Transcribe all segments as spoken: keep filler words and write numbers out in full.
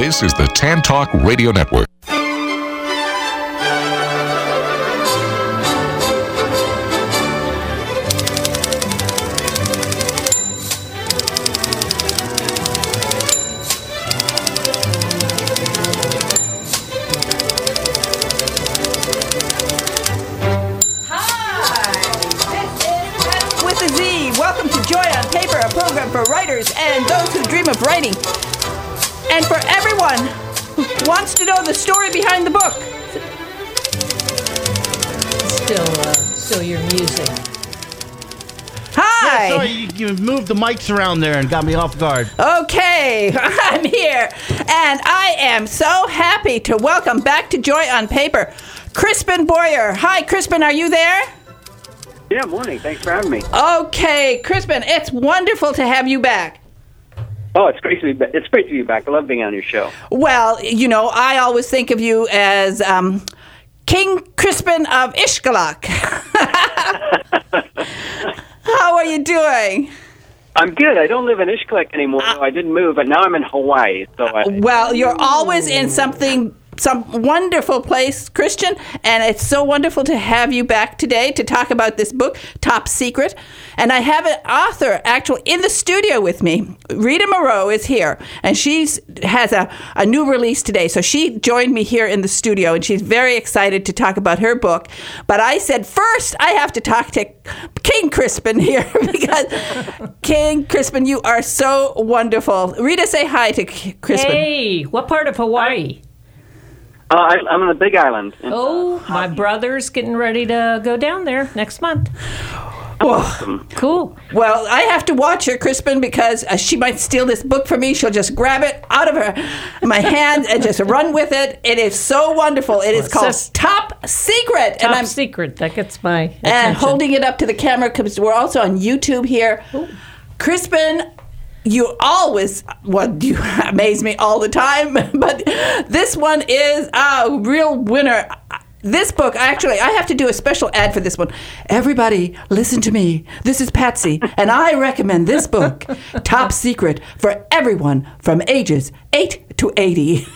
This is the Tan Talk Radio Network. For writers and those who dream of writing, and for everyone who wants to know the story behind the book. Still, uh, still your music. Hi. Yeah, sorry, you, you moved the mics around there and got me off guard. Okay, I'm here, and I am so happy to welcome back to Joy on Paper, Crispin Boyer. Hi, Crispin, are you there? Yeah, morning. Thanks for having me. Okay, Crispin, it's wonderful to have you back. Oh, it's great to be back. It's great to be back. I love being on your show. Well, you know, I always think of you as um, King Crispin of Ishkalak. How are you doing? I'm good. I don't live in Ishkalak anymore. Uh, I didn't move, but now I'm in Hawaii. So I, well, you're always in something... some wonderful place, Christian, and it's so wonderful to have you back today to talk about this book, Top Secret. And I have an author actually in the studio with me. Rita Moreau is here, and she has a, a new release today. So she joined me here in the studio, and she's very excited to talk about her book. But I said, first, I have to talk to King Crispin here, because King Crispin, you are so wonderful. Rita, say hi to Crispin. Hey, what part of Hawaii? Uh, I, I'm on the Big Island. In, oh, uh, my brother's getting ready to go down there next month. Awesome. Cool. Well, I have to watch her, Crispin, because uh, she might steal this book from me. She'll just grab it out of her my hands and just run with it. It is so wonderful. It is called Says, Top Secret. Top and I'm, Secret. That gets my attention. And holding it up to the camera, because we're also on YouTube here. Ooh. Crispin, you always, well, you amaze me all the time, but this one is a real winner. This book, actually, I have to do a special ad for this one. Everybody, listen to me. This is Patsy, and I recommend this book, Top Secret, for everyone from ages eight to eighty.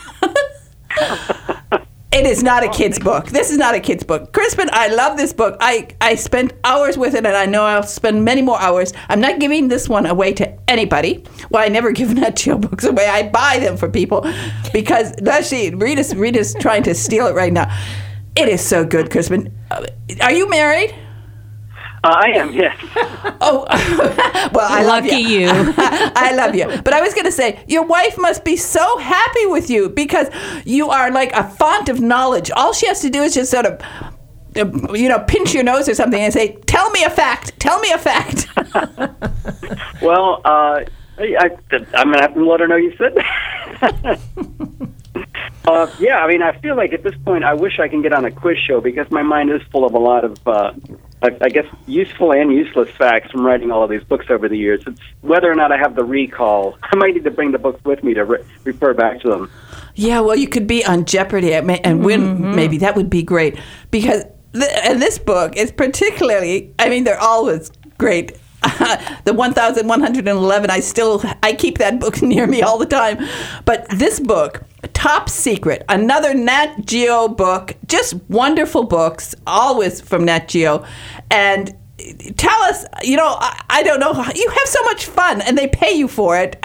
It is not a kid's book. This is not a kid's book. Crispin, I love this book. I, I spent hours with it, and I know I'll spend many more hours. I'm not giving this one away to anybody. Well, I never give Nat Geo books away. I buy them for people because, let's see, Rita's, Rita's trying to steal it right now. It is so good, Crispin. Uh, are you married? Uh, I am, yes. Oh, well, I love Lucky you. you. I love you. But I was going to say, your wife must be so happy with you because you are like a font of knowledge. All she has to do is just sort of, uh, you know, pinch your nose or something and say, tell me a fact. Tell me a fact. Well, uh, I, I'm going to have to let her know you said that. uh, yeah, I mean, I feel like at this point I wish I can get on a quiz show because my mind is full of a lot of... Uh, I, I guess useful and useless facts from writing all of these books over the years. It's whether or not I have the recall. I might need to bring the books with me to re- refer back to them. Yeah, well, you could be on Jeopardy and win. Mm-hmm. Maybe that would be great because th- and this book is particularly. I mean, they're always great. The one thousand one hundred eleven. I still I keep that book near me all the time. But this book, Top Secret, another Nat Geo book, just wonderful books, always from Nat Geo. And tell us, you know, I, I don't know, you have so much fun, and they pay you for it.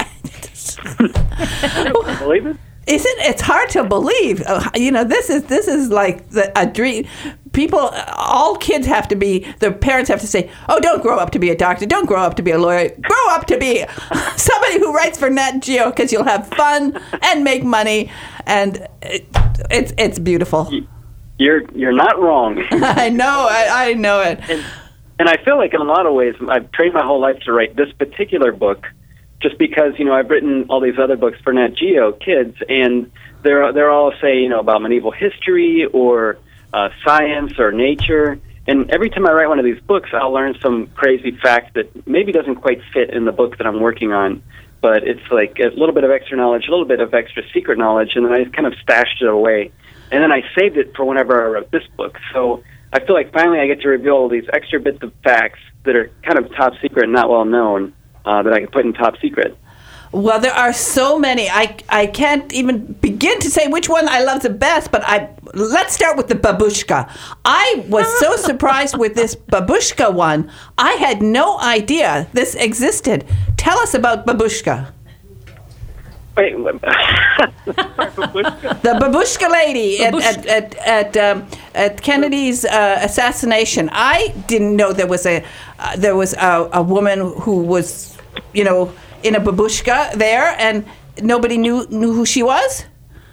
I don't believe it. Isn't it's hard to believe? Uh, you know, this is this is like the, a dream. People, all kids have to be. Their parents have to say, "Oh, don't grow up to be a doctor. Don't grow up to be a lawyer. Grow up to be somebody who writes for Nat Geo because you'll have fun and make money." And it, it's it's beautiful. You're you're not wrong. I know. I, I know it. And, and I feel like in a lot of ways, I've trained my whole life to write this particular book. Just because, you know, I've written all these other books for Nat Geo kids, and they're they're all, say, you know, about medieval history or uh, science or nature. And every time I write one of these books, I'll learn some crazy fact that maybe doesn't quite fit in the book that I'm working on. But it's like a little bit of extra knowledge, a little bit of extra secret knowledge, and then I kind of stashed it away. And then I saved it for whenever I wrote this book. So I feel like finally I get to reveal all these extra bits of facts that are kind of top secret and not well known. Uh, that I can put in Top Secret. Well, there are so many. I, I can't even begin to say which one I love the best, but I let's start with the babushka. I was so surprised with this babushka one. I had no idea this existed. Tell us about babushka. Wait, babushka? The babushka lady at Babushka. at at, at, um, at Kennedy's uh, assassination. I didn't know there was a uh, there was a, a woman who was, you know, in a babushka there, and nobody knew knew who she was.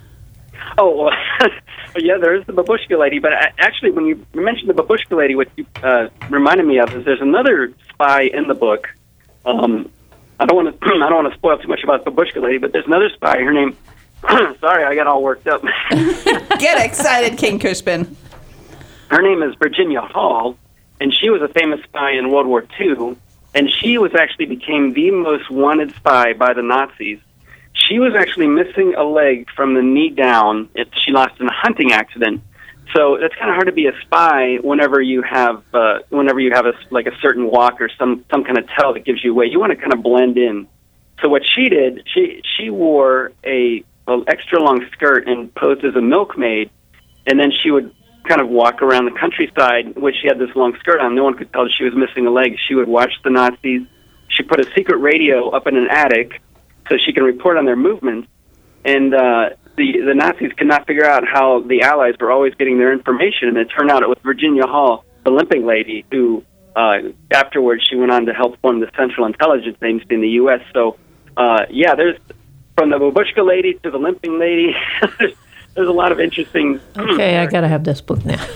Oh, well, yeah, there is the babushka lady. But I, actually, when you mentioned the babushka lady, what you uh, reminded me of is there's another spy in the book. Um, I don't want to. I don't want to spoil too much about the babushka lady, but there's another spy. Her name. Sorry, I got all worked up. Get excited, King Crispin. Her name is Virginia Hall, and she was a famous spy in World War Two. And she was actually became the most wanted spy by the Nazis. She was actually missing a leg from the knee down. It, she lost in a hunting accident. So it's kind of hard to be a spy whenever you have uh, whenever you have a, like a certain walk or some, some kind of tell that gives you away. You want to kind of blend in. So what she did, she she wore a, a extra long skirt and posed as a milkmaid, and then she would kind of walk around the countryside, which she had this long skirt on. No one could tell that she was missing a leg. She would watch the Nazis. She put a secret radio up in an attic so she can report on their movements. And uh, the the Nazis could not figure out how the Allies were always getting their information. And it turned out it was Virginia Hall, the limping lady, who uh, afterwards she went on to help form the Central Intelligence Agency in the U S. So, uh, yeah, there's from the babushka lady to the limping lady. There's a lot of interesting... Okay, I got to have this book now.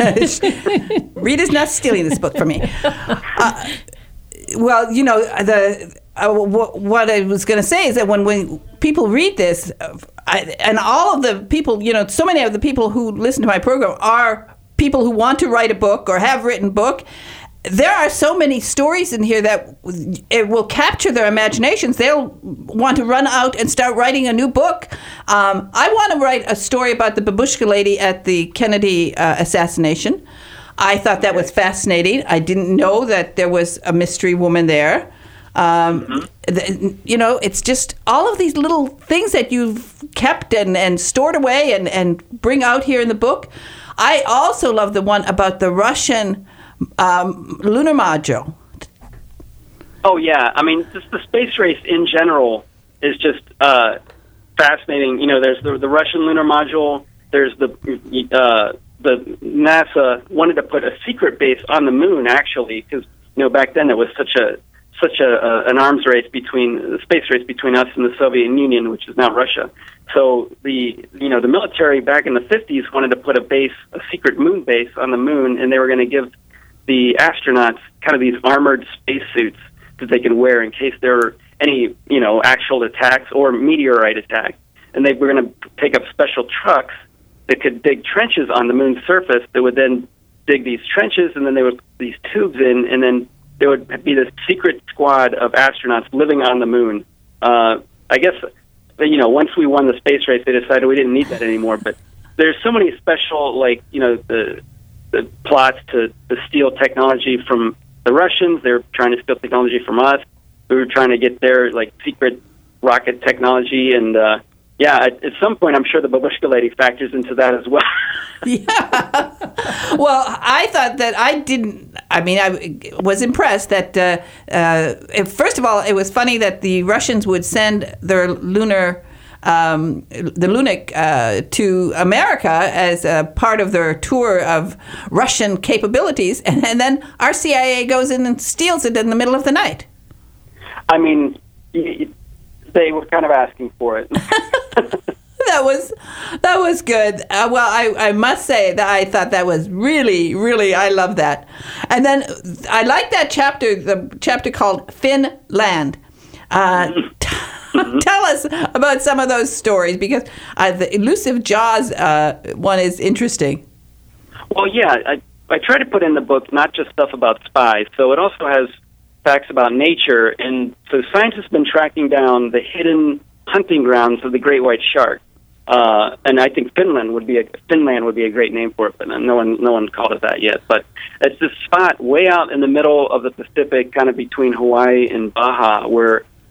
Rita's not stealing this book from me. Uh, well, you know, the uh, w- what I was going to say is that when, when people read this, uh, I, and all of the people, you know, so many of the people who listen to my program are people who want to write a book or have written book. There are so many stories in here that it will capture their imaginations. They'll want to run out and start writing a new book. Um, I want to write a story about the babushka lady at the Kennedy uh, assassination. I thought that was fascinating. I didn't know that there was a mystery woman there. Um, mm-hmm. the, you know, it's just all of these little things that you've kept and, and stored away and, and bring out here in the book. I also love the one about the Russian... Um, lunar module. Oh yeah, I mean, just the space race in general is just uh, fascinating. You know, there's the, the Russian lunar module. There's the uh, the NASA wanted to put a secret base on the moon, actually, because you know back then it was such a such a uh, an arms race between the space race between us and the Soviet Union, which is now Russia. So the you know the military back in the fifties wanted to put a base, a secret moon base on the moon, and they were going to give the astronauts kind of these armored spacesuits that they could wear in case there were any, you know, actual attacks or meteorite attacks. And they were going to take up special trucks that could dig trenches on the moon's surface that would then dig these trenches, and then they would put these tubes in, and then there would be this secret squad of astronauts living on the moon. Uh, I guess, you know, once we won the space race, they decided we didn't need that anymore. But there's so many special, like, you know, the... the plots to, to steal technology from the Russians. They're trying to steal technology from us. We were trying to get their like secret rocket technology, and uh, yeah, at, at some point, I'm sure the babushka lady factors into that as well. Yeah. Well, I thought that I didn't. I mean, I was impressed that uh, uh, first of all, it was funny that the Russians would send their lunar. Um, the Lunik uh, to America as a part of their tour of Russian capabilities, and, and then our C I A goes in and steals it in the middle of the night. I mean, they were kind of asking for it. That was that was good. Uh, well, I, I must say that I thought that was really, really, I love that. And then I like that chapter, the chapter called Finland. Uh, Mm-hmm. Tell us about some of those stories, because uh, the Elusive Jaws uh, one is interesting. Well, yeah, I, I try to put in the book not just stuff about spies, so it also has facts about nature. And so scientists have been tracking down the hidden hunting grounds of the great white shark. Uh, and I think Finland would be a Finland would be a great name for it, but no one no one called it that yet. But it's this spot way out in the middle of the Pacific, kind of between Hawaii and Baja, where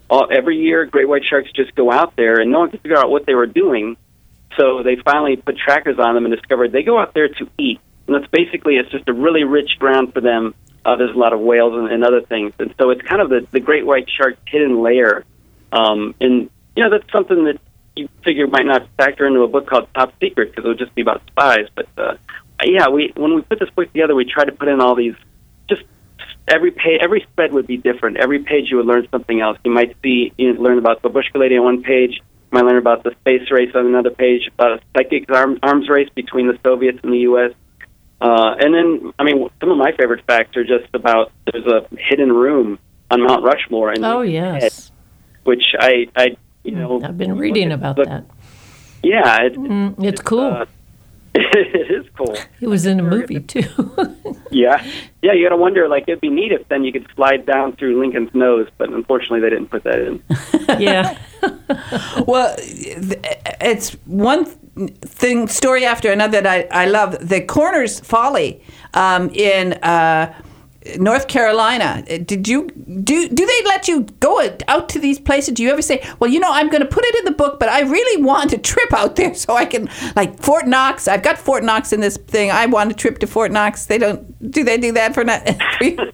all, every year great white sharks just go out there, and no one could figure out what they were doing. So they finally put trackers on them and discovered they go out there to eat. And that's basically, it's just a really rich ground for them. Uh, there's a lot of whales and, and other things. And so it's kind of the, the great white shark hidden lair. Um, and, you know, that's something that you figure might not factor into a book called Top Secret because it would just be about spies. But, uh, yeah, we when we put this book together, we tried to put in all these, just every page, every spread would be different. Every page you would learn something else. You might see, you know, learn about the Babushka lady on one page. You might learn about the space race on another page, about a psychic arms, arms race between the Soviets and the U S Uh, and then, I mean, some of my favorite facts are just about there's a hidden room on Mount Rushmore. In Oh, the yes. head, which I, I, you know. I've been reading look, about look, that. Yeah. It, Mm, it's cool. Uh, it is cool. It was in a movie, too. Yeah. Yeah, you got to wonder, like, it'd be neat if then you could slide down through Lincoln's nose, but unfortunately they didn't put that in. Yeah. Well, th- it's one thing, story after another that I, I love. The Corners Folly um, in uh, North Carolina. Did you do? Do they let you go out to these places? Do you ever say, "Well, you know, I'm going to put it in the book, but I really want a trip out there so I can, like Fort Knox. I've got Fort Knox in this thing. I want a trip to Fort Knox." They don't. Do they do that for not? For you?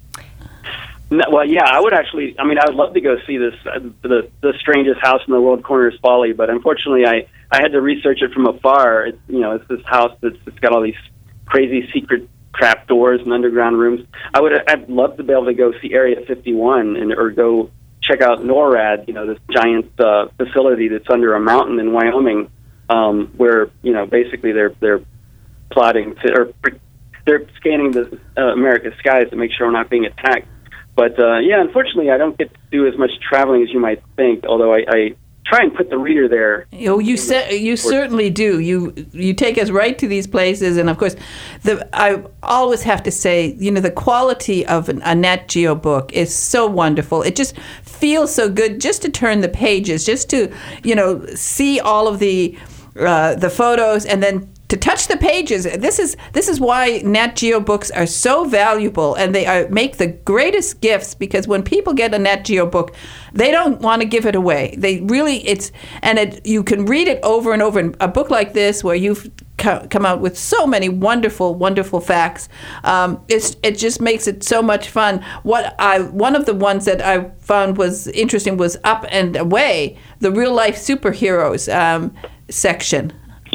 No, well, yeah, I would actually. I mean, I would love to go see this, uh, the the strangest house in the world, Corners Folly. But unfortunately, I, I had to research it from afar. It's, you know, it's this house that's it's got all these crazy secret trap doors and underground rooms. I would. I'd love to be able to go see Area fifty-one and or go check out NORAD. You know, this giant uh, facility that's under a mountain in Wyoming, um, where you know basically they're they're plotting to, or they're scanning the uh, America's skies to make sure we're not being attacked. But, uh, yeah, unfortunately, I don't get to do as much traveling as you might think, although I, I try and put the reader there. Oh, you se- you certainly do. You you take us right to these places, and of course, the I always have to say, you know, the quality of an, a Nat Geo book is so wonderful. It just feels so good just to turn the pages, just to, you know, see all of the uh, the photos, and then to touch the pages. This is this is why Nat Geo books are so valuable, and they are, make the greatest gifts, because when people get a Nat Geo book, they don't want to give it away. They really, it's, and it, you can read it over and over. And a book like this, where you've co- come out with so many wonderful, wonderful facts, um, it's, it just makes it so much fun. What I one of the ones that I found was interesting was Up and Away, the real life superheroes um, section.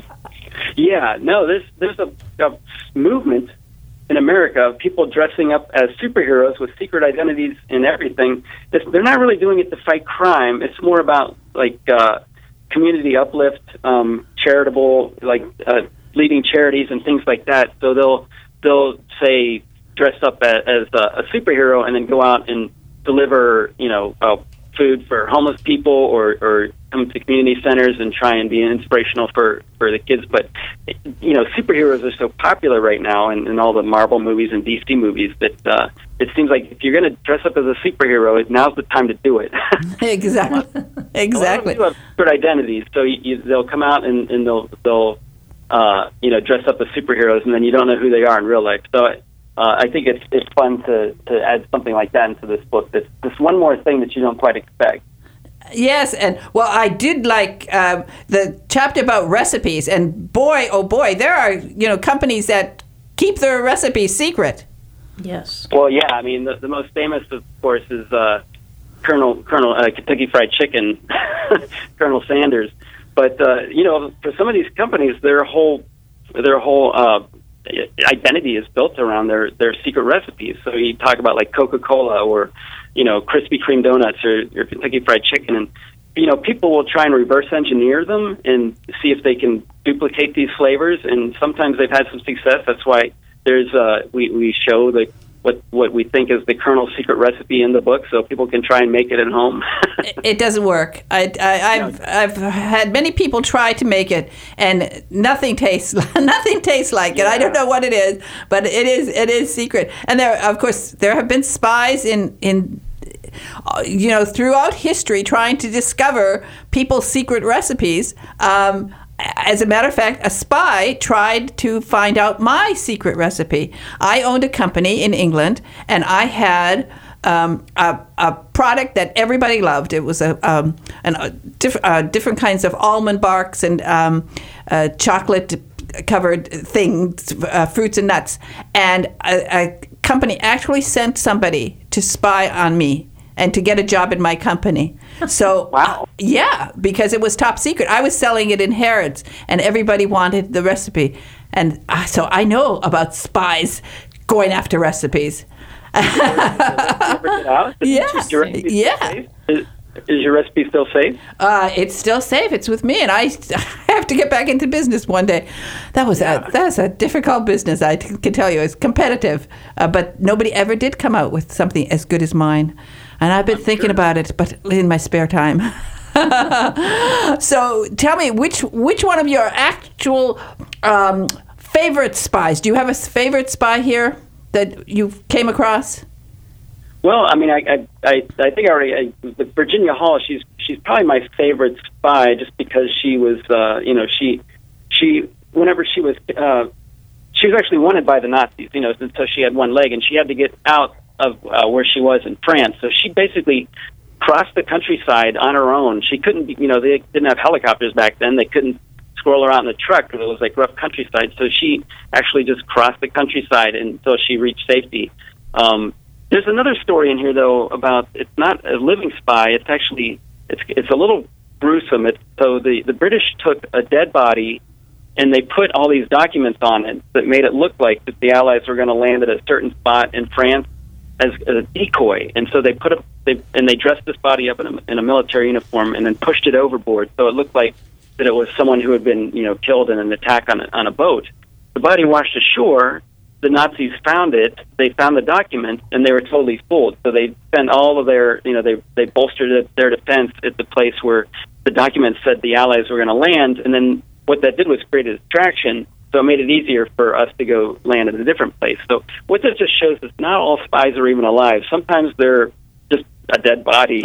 Yeah, no, there's there's a, a movement in America of people dressing up as superheroes with secret identities and everything. It's, they're not really doing it to fight crime. It's more about like uh, community uplift, um, charitable, like uh, leading charities and things like that. So they'll they'll say dress up as, as a, a superhero and then go out and deliver, you know, uh, food for homeless people, or, or come to community centers and try and be inspirational for, for the kids. But, you know, superheroes are so popular right now in, in all the Marvel movies and D C movies that uh, it seems like if you're going to dress up as a superhero, now's the time to do it. Exactly. Exactly. A lot of people have secret identities, so you, you, they'll come out and, and they'll, they'll uh, you know, dress up as superheroes, and then you don't know who they are in real life. So Uh, I think it's it's fun to, to add something like that into this book. This this one more thing that you don't quite expect. Yes, and well, I did like uh, the chapter about recipes, and boy, oh boy, there are, you know, companies that keep their recipes secret. Yes. Well, yeah, I mean the, the most famous, of course, is uh, Colonel Colonel uh, Kentucky Fried Chicken, Colonel Sanders. But uh, you know, for some of these companies, their whole their whole uh, identity is built around their, their secret recipes. So you talk about like Coca-Cola or, you know, Krispy Kreme donuts or, or Kentucky Fried Chicken, and you know, people will try and reverse engineer them and see if they can duplicate these flavors. And sometimes they've had some success. That's why there's uh, we we show the what what we think is the Colonel's secret recipe in the book, so people can try and make it at home. It doesn't work. I, I, I've I've had many people try to make it, and nothing tastes nothing tastes like it. I don't know what it is, but it is it is secret. And there, of course, there have been spies in in you know throughout history trying to discover people's secret recipes. Um, As a matter of fact, a spy tried to find out my secret recipe. I owned a company in England, and I had um, a, a product that everybody loved. It was a, um, an, a diff, uh, different kinds of almond barks and um, uh, chocolate-covered things, uh, fruits and nuts. And a, a company actually sent somebody to spy on me and to get a job in my company. So, Wow. yeah, because it was top secret. I was selling it in Harrods, and everybody wanted the recipe. And uh, so I know about spies going after recipes. Ever get out? Yeah. Is your recipe still Yeah. safe? Is, is your recipe still safe? Uh, it's still safe. It's with me, and I, I have to get back into business one day. That was a that was a difficult business. I t- can tell you, it's competitive, uh, but nobody ever did come out with something as good as mine. And I've been thinking about it, but in my spare time. So tell me, which which one of your actual um, favorite spies? Do you have a favorite spy here that you came across? Well, I mean, I I, I, I think I already I, with Virginia Hall. She's she's probably my favorite spy, just because she was, uh, you know, she she whenever she was uh, she was actually wanted by the Nazis, you know, so she had one leg and she had to get out of uh, where she was in France. So she basically crossed the countryside on her own. She couldn't, be, you know, they didn't have helicopters back then. They couldn't scroll around in the truck because it was like rough countryside. So she actually just crossed the countryside until she reached safety. Um, There's another story in here, though, about it's not a living spy. It's actually it's it's a little gruesome. It's, so the, the British took a dead body and they put all these documents on it that made it look like that the Allies were going to land at a certain spot in France as, as a decoy. And so they put a they and they dressed this body up in a, in a military uniform and then pushed it overboard, so it looked like that it was someone who had been, you know, killed in an attack on a, on a boat. The body washed ashore. The Nazis found it, they found the document, and they were totally fooled. So they spent all of their, you know, they they bolstered their defense at the place where the document said the Allies were going to land, and then what that did was create a distraction, so it made it easier for us to go land at a different place. So what this just shows is not all spies are even alive. Sometimes they're just a dead body.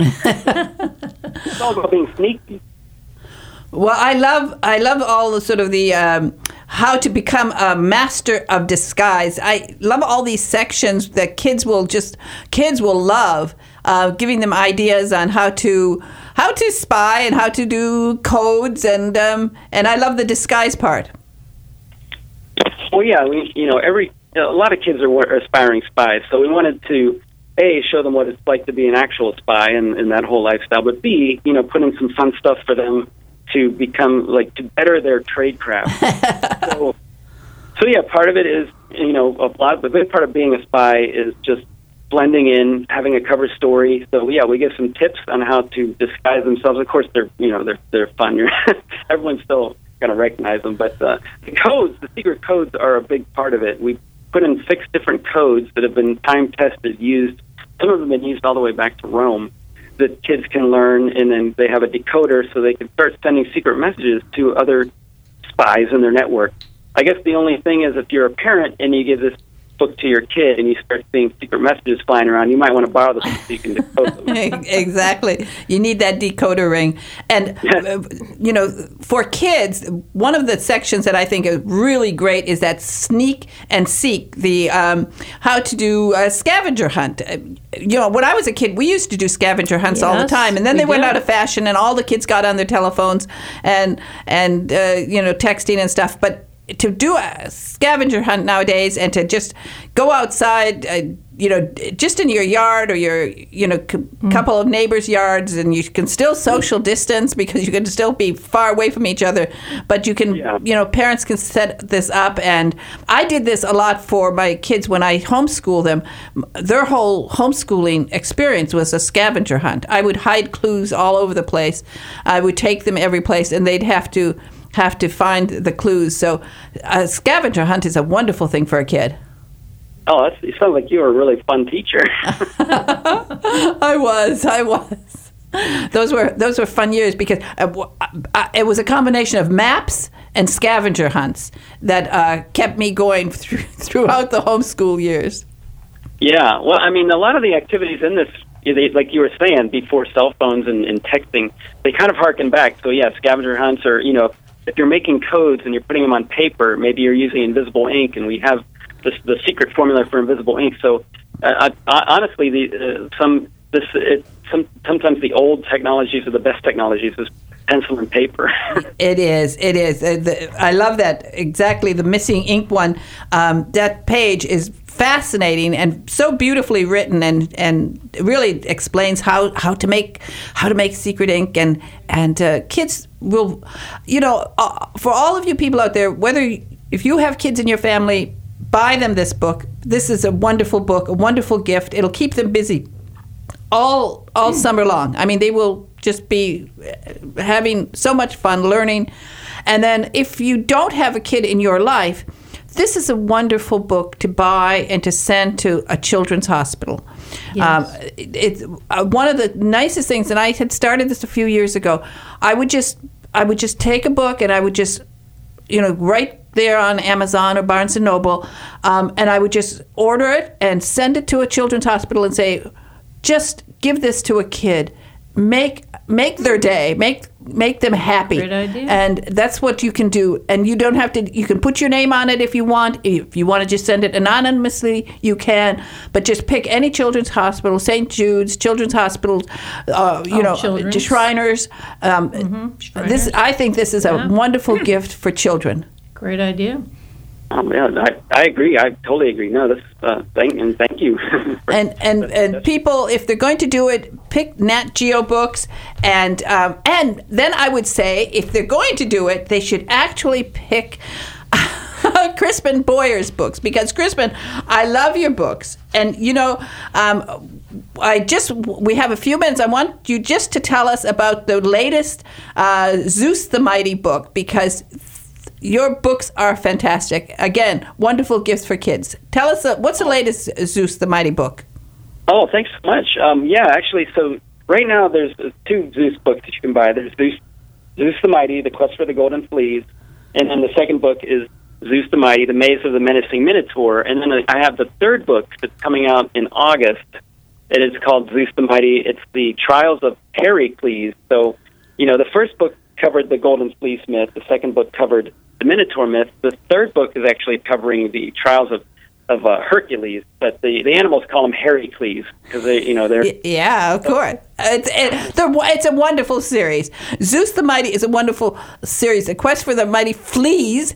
It's all about being sneaky. Well, I love I love all the sort of the um, how to become a master of disguise. I love all these sections that kids will just kids will love, uh, giving them ideas on how to how to spy and how to do codes, and um, and I love the disguise part. Well, yeah, we you know every a lot of kids are aspiring spies, so we wanted to A, show them what it's like to be an actual spy and, and that whole lifestyle, but B, you know, put in some fun stuff for them to become, like, to better their trade craft. so, so, yeah, part of it is, you know, a lot, the big part of being a spy is just blending in, having a cover story. So, yeah, we give some tips on how to disguise themselves. Of course, they're, you know, they're, they're fun. You're everyone's still going to recognize them. But uh, the codes, the secret codes are a big part of it. We put in six different codes that have been time-tested, used. Some of them have been used all the way back to Rome, that kids can learn, and then they have a decoder so they can start sending secret messages to other spies in their network. I guess the only thing is if you're a parent and you give this book to your kid and you start seeing secret messages flying around, you might want to borrow the book so you can decode them. Exactly. You need that decoder ring. And, uh, you know, for kids, one of the sections that I think is really great is that sneak and seek, the um, how to do a scavenger hunt. You know, when I was a kid, we used to do scavenger hunts Yes, all the time. And then they we went did. out of fashion and all the kids got on their telephones and, and uh, you know, texting and stuff. But to do a scavenger hunt nowadays and to just go outside, uh, you know, just in your yard or your, you know, c- Mm. couple of neighbors' yards, and you can still social distance because you can still be far away from each other, but you can, Yeah. you know, parents can set this up. And I did this a lot for my kids when I homeschooled them. Their whole homeschooling experience was a scavenger hunt. I would hide clues all over the place. I would take them every place, and they'd have to have to find the clues. So a scavenger hunt is a wonderful thing for a kid. Oh, that's, it sounds like you were a really fun teacher. I was, I was. Those were those were fun years because uh, uh, it was a combination of maps and scavenger hunts that uh, kept me going through, throughout the homeschool years. Yeah, well, I mean, a lot of the activities in this, they, like you were saying, before cell phones and, and texting, they kind of harken back. So, yeah, scavenger hunts are, you know, if you're making codes and you're putting them on paper, maybe you're using invisible ink, and we have this, the secret formula for invisible ink. So I, I, honestly, the uh, some this it, some sometimes the old technologies are the best technologies. Is pencil and paper. It is. It is. Uh, the, I love that. Exactly. The missing ink one. Um, that page is fascinating and so beautifully written, and, and really explains how, how to make how to make secret ink. And and uh, kids will, you know, uh, for all of you people out there, whether you, if you have kids in your family, buy them this book. This is a wonderful book, a wonderful gift. It'll keep them busy all all summer long. I mean, they will just be having so much fun learning. And then if you don't have a kid in your life, this is a wonderful book to buy and to send to a children's hospital. Yes. Um, it, it's uh, one of the nicest things, and I had started this a few years ago. I would just I would just take a book and I would just, you know, right there on Amazon or Barnes and Noble, um, and I would just order it and send it to a children's hospital and say, just give this to a kid. Make make their day. Make make them happy. Great idea. And that's what you can do. And you don't have to. You can put your name on it if you want. If you want to just send it anonymously, you can. But just pick any children's hospital, Saint Jude's, Children's Hospital, uh, you Oh, know, children's. Shriners. Um, Mm-hmm. Shriners. This I think this is a Yeah. wonderful gift for children. Great idea. Um, yeah, I, I agree. I totally agree. No, this uh, thank and thank you. And and, and people, if they're going to do it, pick Nat Geo books, and um, and then I would say if they're going to do it, they should actually pick Crispin Boyer's books, because Crispin, I love your books, and you know, um, I just we have a few minutes. I want you just to tell us about the latest uh, Zeus the Mighty book, because your books are fantastic. Again, wonderful gifts for kids. Tell us, uh, what's the latest Zeus the Mighty book? Oh, thanks so much. Um, yeah, actually, so right now there's uh, two Zeus books that you can buy. There's Zeus, Zeus the Mighty, The Quest for the Golden Fleece, and then the second book is Zeus the Mighty, The Maze of the Menacing Minotaur. And then I have the third book that's coming out in August. It is called Zeus the Mighty. It's the Trials of Pericles. So, you know, the first book covered the Golden Fleece myth. The second book covered the Minotaur myth. The third book is actually covering the trials of of uh, Hercules, but the, the animals call them Heracles because they, you know, they're Yeah, of course. It's it, they're, it's a wonderful series. Zeus the Mighty is a wonderful series. The Quest for the Mighty Fleas.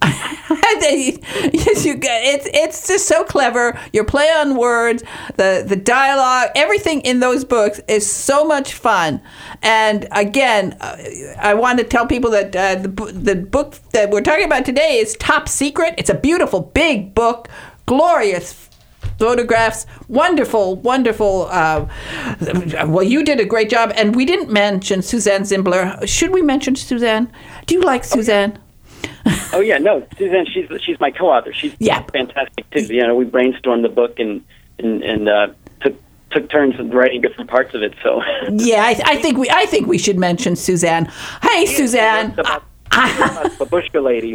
Yes, you. It's it's just so clever. Your play on words, the the dialogue, everything in those books is so much fun. And again, uh, I want to tell people that uh, the the book that we're talking about today is Top Secret. It's a beautiful big book, glorious photographs, wonderful, wonderful. Uh, well, you did a great job, and we didn't mention Suzanne Zimbler. Should we mention Suzanne? Do you like Suzanne? Oh yeah, no, Suzanne. She's she's my co-author. She's Yeah. fantastic too. You know, we brainstormed the book and and and uh, took took turns writing different parts of it. So Yeah, I, I think we I think we should mention Suzanne. Hey, Suzanne. About, about the Babushka lady.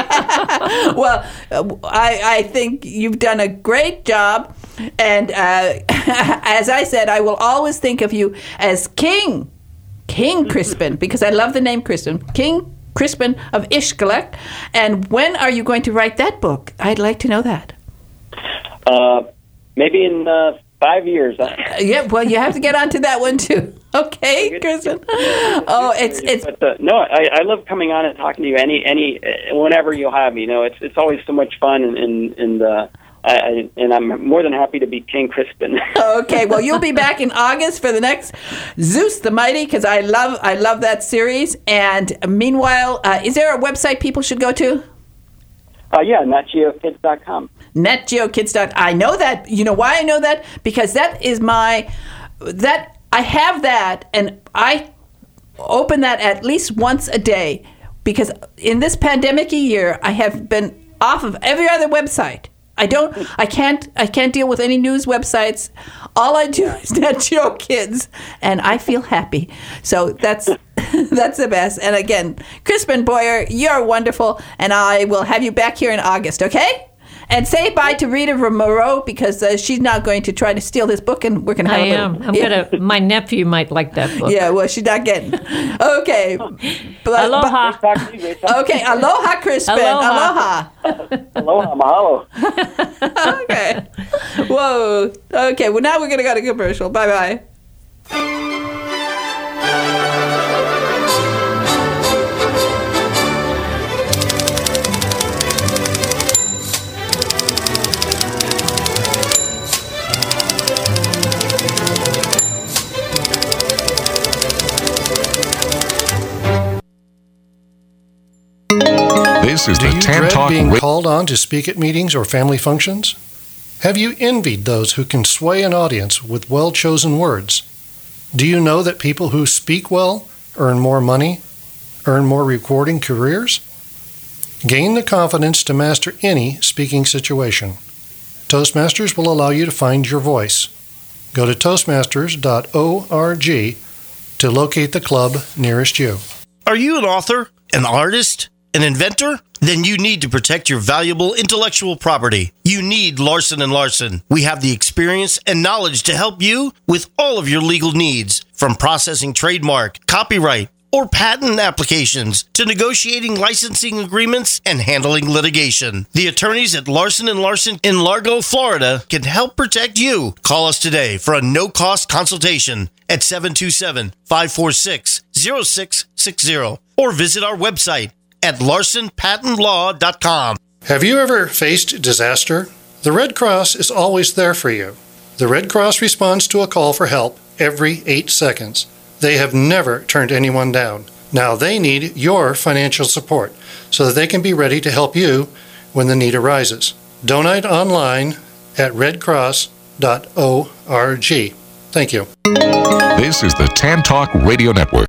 Well, uh, I, I think you've done a great job. And uh, as I said, I will always think of you as King, King Crispin, because I love the name Crispin. King Crispin of Ishkelek. And when are you going to write that book? I'd like to know that. Uh, maybe in uh, five years. Uh, yeah, well, you have to get onto that one, too. Okay, Crispin? Oh, it's... it's. But, uh, no, I, I love coming on and talking to you any any uh, whenever you'll have me. You know, it's it's always so much fun, and and, and uh, I, and I'm more than happy to be King Crispin. Okay, well, you'll be back in August for the next Zeus the Mighty, because I love I love that series. And meanwhile, uh, is there a website people should go to? Uh, yeah, nat geo kids dot com. net geo kids dot com. I know that. You know why I know that? Because that is my that I have that, and I open that at least once a day, because in this pandemic year, I have been off of every other website. I don't. I can't. I can't deal with any news websites. All I do is Nat Geo Kids, and I feel happy. So that's that's the best. And again, Crispin Boyer, you're wonderful, and I will have you back here in August. Okay? And say bye to Rita Moreau because uh, she's now going to try to steal this book, and we're going to have I a little. am. I'm yeah. gonna. My nephew might like that book. Yeah, well, she's not getting. Okay. But, Aloha. Talk to you, Rachel. Okay, aloha, Crispin. Aloha. Aloha. Aloha, mahalo. Okay. Whoa. Okay, well, now we're going to go to commercial. Bye-bye. This is Do the you Tan dread Talk being Radio. called on to speak at meetings or family functions? Have you envied those who can sway an audience with well-chosen words? Do you know that people who speak well earn more money, earn more rewarding careers? Gain the confidence to master any speaking situation. Toastmasters will allow you to find your voice. Go to toastmasters dot org to locate the club nearest you. Are you an author, an artist, an inventor? Then you need to protect your valuable intellectual property. You need Larson and Larson. We have the experience and knowledge to help you with all of your legal needs, from processing trademark, copyright, or patent applications to negotiating licensing agreements and handling litigation. The attorneys at Larson and Larson in Largo, Florida can help protect you. Call us today for a no-cost consultation at seven two seven, five four six, zero six six zero or visit our website at larson patent law dot com. Have you ever faced disaster? The Red Cross is always there for you. The Red Cross responds to a call for help every eight seconds. They have never turned anyone down. Now they need your financial support so that they can be ready to help you when the need arises. Donate online at red cross dot org. Thank you. This is the Tan Talk Radio Network.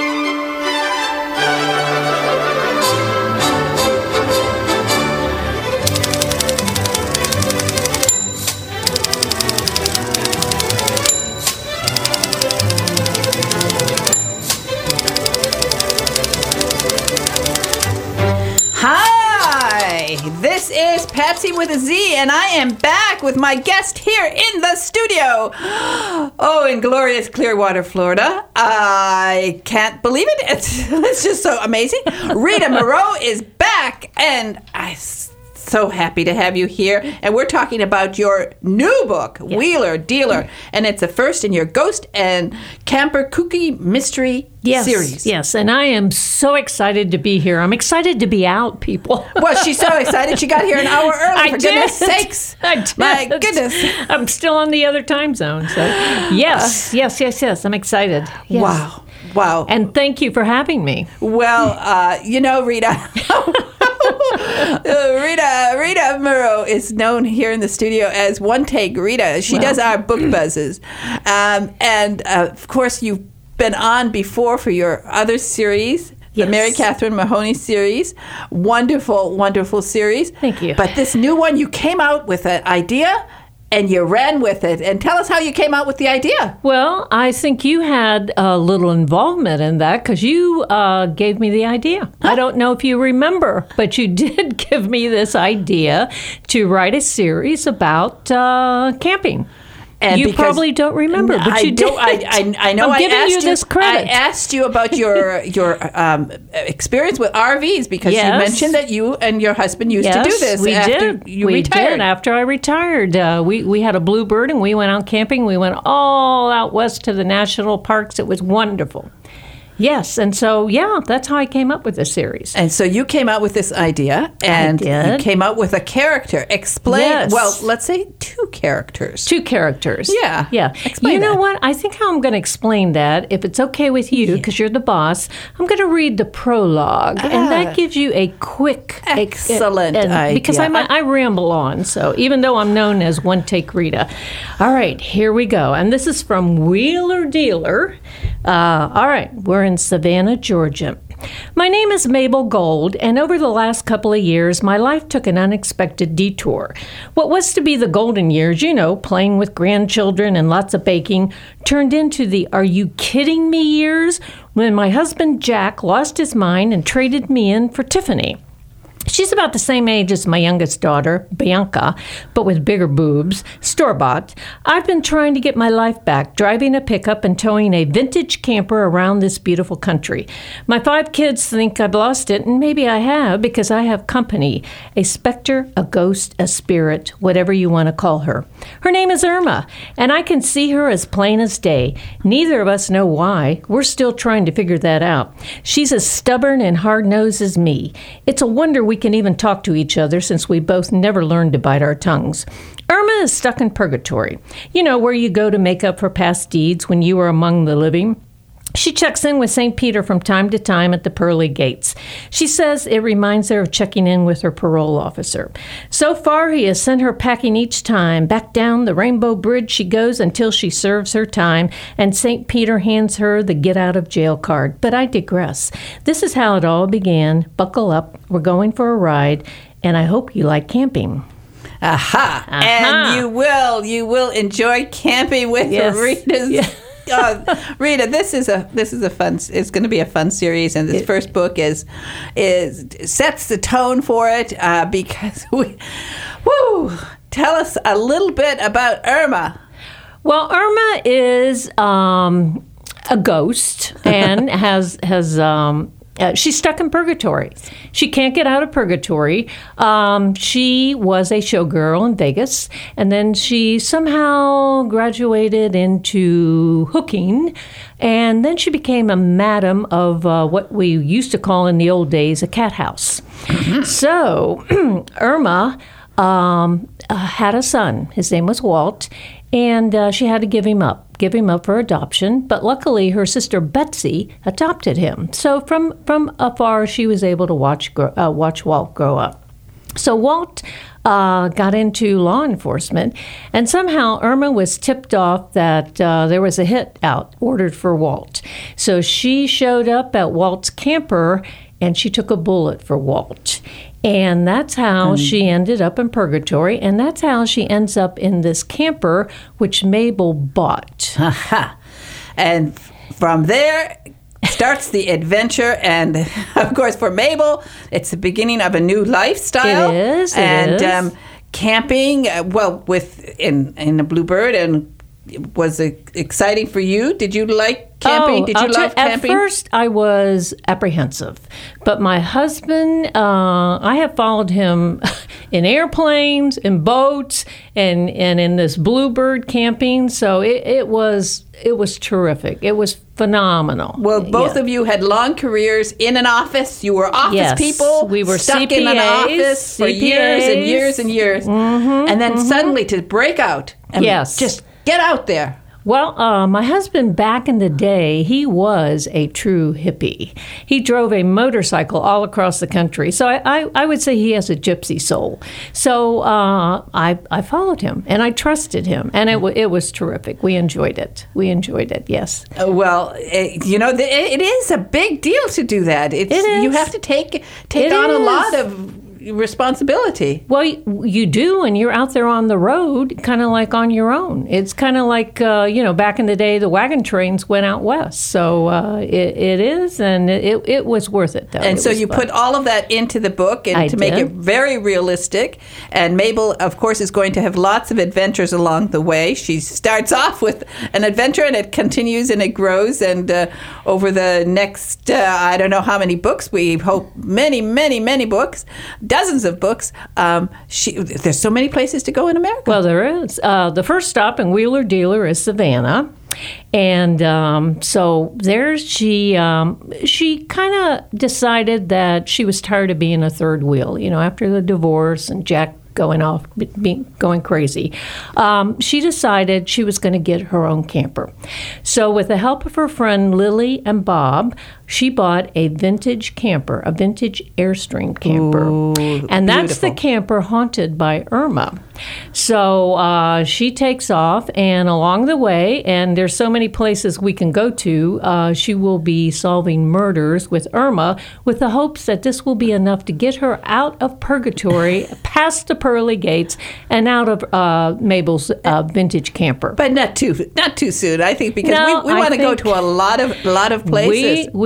Hi, this is Patsy with a Z, and I am back with my guest here in the studio. Oh, in glorious Clearwater, Florida. I can't believe it. It's, it's just so amazing. Rita Moreau is back, and I'm so happy to have you here. And we're talking about your new book, Yes. Wheeler Dealer, and it's the first in your Ghost and Camper Cookie Mystery Yes, series. yes, and I am so excited to be here. I'm excited to be out, people. Well, she's so excited she got here an hour early, I for did. goodness sakes. I did. My goodness. I'm still on the other time zone. So, yes, yes, yes, yes. I'm excited. Yes. Wow. Wow. And thank you for having me. Well, uh, you know, Rita. uh, Rita Rita Moreau is known here in the studio as One Take Rita. She Well. does our book buzzes. Um, and, uh, of course, you've been on before for your other series, the Yes. Mary Catherine Mahoney series. Wonderful, wonderful series. Thank you. But this new one, you came out with an idea and you ran with it. And tell us how you came out with the idea. Well, I think you had a little involvement in that because you uh, gave me the idea. I don't know if you remember, but you did give me this idea to write a series about uh, camping. And you because- probably don't remember, but I you don't- did. I, I, I know. I'm I giving asked you this credit. I asked you about your your um, experience with R Vs because you Yes. mentioned that you and your husband used Yes, to do this we after did. you we retired. did after I retired. Uh, we we had a Bluebird and we went out camping. We went all out west to the national parks. It was wonderful. Yes, and so yeah, that's how I came up with this series. And so you came out with this idea, and you did. came out with a character. Explain. Yes. Well, let's say two characters. Two characters. Yeah. Yeah. Explain you know that. what? I think how I'm going to explain that, if it's okay with you, because you're the boss, I'm going to read the prologue. Ah. And that gives you a quick. Excellent and- idea. Because I, I ramble on. So even though I'm known as One Take Rita. All right, here we go. And this is from Wheeler Dealer. Uh, all right, we're in Savannah, Georgia. My name is Mabel Gold, and over the last couple of years, my life took an unexpected detour. What was to be the golden years, you know, playing with grandchildren and lots of baking, turned into the are you kidding me years when my husband Jack lost his mind and traded me in for Tiffany. She's about the same age as my youngest daughter, Bianca, but with bigger boobs, store-bought. I've been trying to get my life back, driving a pickup and towing a vintage camper around this beautiful country. My five kids think I've lost it, and maybe I have, because I have company, a specter, a ghost, a spirit, whatever you want to call her. Her name is Irma, and I can see her as plain as day. Neither of us know why. We're still trying to figure that out. She's as stubborn and hard-nosed as me. It's a wonder we can even talk to each other, since we both never learned to bite our tongues. Irma is stuck in purgatory. You know, where you go to make up for past deeds when you were among the living. She checks in with Saint Peter from time to time at the pearly gates. She says it reminds her of checking in with her parole officer. So far, he has sent her packing each time. Back down the Rainbow Bridge she goes until she serves her time, and Saint Peter hands her the get-out-of-jail card. But I digress. This is how it all began. Buckle up. We're going for a ride, and I hope you like camping. Aha! Aha. And you will. You will enjoy camping with Yes. Rita's... Yeah. uh, Rita, this is a this is a fun. It's going to be a fun series, and this It- first book is is sets the tone for it uh, because we. Woo! Tell us a little bit about Irma. Well, Irma is um, a ghost and has has um, uh, she's stuck in purgatory. She can't get out of purgatory. Um, she was a showgirl in Vegas, and then she somehow graduated into hooking, and then she became a madam of uh, what we used to call in the old days a cat house. So Irma um, uh, had a son. His name was Walt, and uh, she had to give him up, give him up for adoption. But luckily, her sister Betsy adopted him. So from from afar, she was able to watch grow, uh, watch Walt grow up. So Walt uh, got into law enforcement, and somehow Irma was tipped off that uh, there was a hit out ordered for Walt. So she showed up at Walt's camper, and she took a bullet for Walt. And that's how she ended up in purgatory, and that's how she ends up in this camper, which Mabel bought. Aha! And from there starts the adventure, and of course, for Mabel, it's the beginning of a new lifestyle. It is, it and is. Um, camping. Uh, well, with in in the Bluebird, and was it exciting for you? Did you like camping? Oh, Did you I'll like tell- camping? At first, I was apprehensive, but my husband, uh, I have followed him in airplanes, in boats, and and in this Bluebird camping. So it, it was it was terrific. It was phenomenal. Well, both Yeah. of you had long careers in an office. You were office Yes, people. we were stuck C in an P As, office for C P years and As. years and years, and then suddenly to break out and Yes. just get out there. Well, uh, my husband back in the day, he was a true hippie. He drove a motorcycle all across the country. So I, I, I would say he has a gypsy soul. So uh, I, I followed him and I trusted him. And it, w- it was terrific. We enjoyed it. We enjoyed it, yes. Uh, Well, eh, you know, the- it is a big deal to do that. It's, It is. You have to take take It on a is. lot of responsibility. Well, you, you do, and you're out there on the road, kind of like on your own. It's kind of like, uh, you know, back in the day, the wagon trains went out west. So uh, it, it is, and it, it was worth it, though. And It so was you fun. put all of that into the book and I to make did. it very realistic. And Mabel, of course, is going to have lots of adventures along the way. She starts off with an adventure and it continues and it grows. And uh, over the next, uh, I don't know how many books, we hope many, many, many books, dozens of books. Um, she, there's so many places to go in America. Well, there is. Uh, the first stop in Wheeler Dealer is Savannah. And um, so there she um, she kind of decided that she was tired of being a third wheel, you know, after the divorce and Jack going off, being, going crazy. Um, she decided she was going to get her own camper. So with the help of her friend Lily and Bob, she bought a vintage camper, a vintage Airstream camper. Ooh, and that's the beautiful. camper haunted by Irma. So uh, she takes off, and along the way, and there's so many places we can go to, uh, she will be solving murders with Irma with the hopes that this will be enough to get her out of purgatory, past the pearly gates, and out of uh, Mabel's uh, vintage camper. But not too not too soon, I think, because No, we, we I want to go think to a lot of lot of places. We we